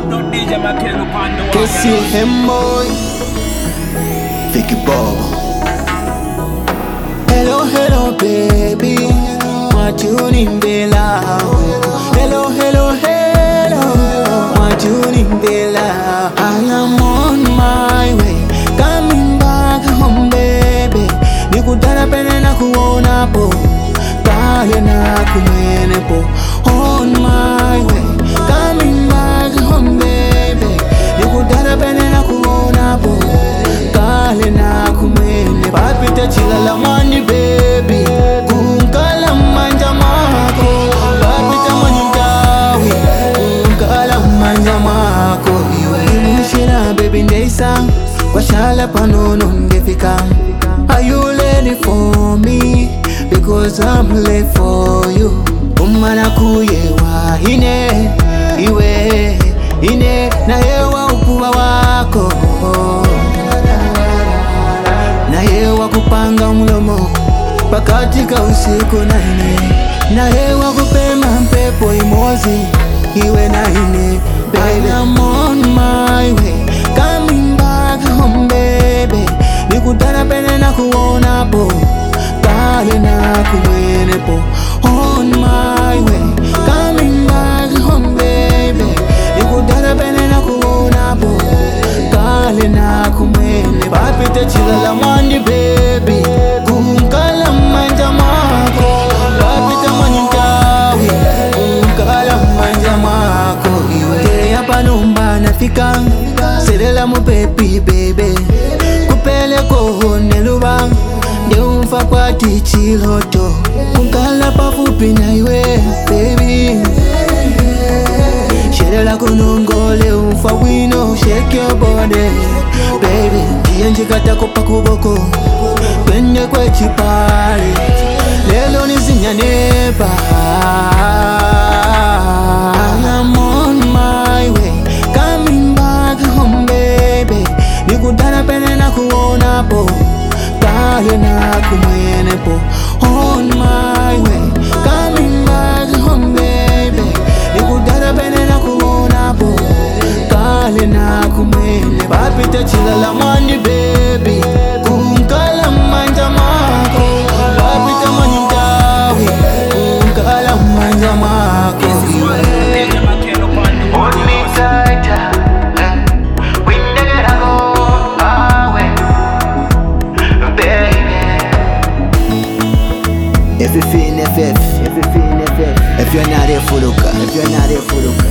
Que si Hemboy Vicky Bobo. Hello, hello, baby. Want you in Bella. Hello, hello, hello. Want you in Bella. I am on my way, coming back home, baby. Nikutana pene na kuona po, kaya na kumene po. On my way, coming back home, baby. Nikutana pene na kuona po, kaya na kumene. Papita chila la mani, baby. Kunkala manja mako, papita mani dawi. Kunkala manja mako. Imushira baby ndeisa, kwa shala panono ndefika. Are you ready for me? Because I'm late for you. Umana kuyewa ine, iwe ine na yewa ukuwa wako. Na yewa kupanga mlomo pakatika usiku na ine. Na yewa kupema mpepo imozi iwe na ine. Baby, I'm on my way, coming back home, baby. Nikutana pene na kuona po, kaya na kumene po. On my way, coming back home, baby. Nikutana pene na kuona po, kaya na kumene. Papita chila la mani, baby. Kunkala manja mako, papita mani dawi. Kunkala manja mako. Iwe hapa numba nafika, sedela mu baby, baby. Kupele koho neluba, ndeumfa kwa tichiloto. Kunkala pafupi na iwe, baby. Sedela kunongole umfa wino, shake your body, baby. Kienjikata kupa kuboko, kwende kwe chipali. Lelo nizinyanepa. I'm on my way, coming back home, baby. Nikutana pene na kuona po, kaya na kumene po. On my way, coming back home, baby. Nikutana pene na kuona po, kaya na kumene. Papita chila la mani, baby. Kunkala manja mako, papita mani dawi. Kunkala manja mako. Hold me tighter, we never go away, baby. Everything FF. If you're not here for the car,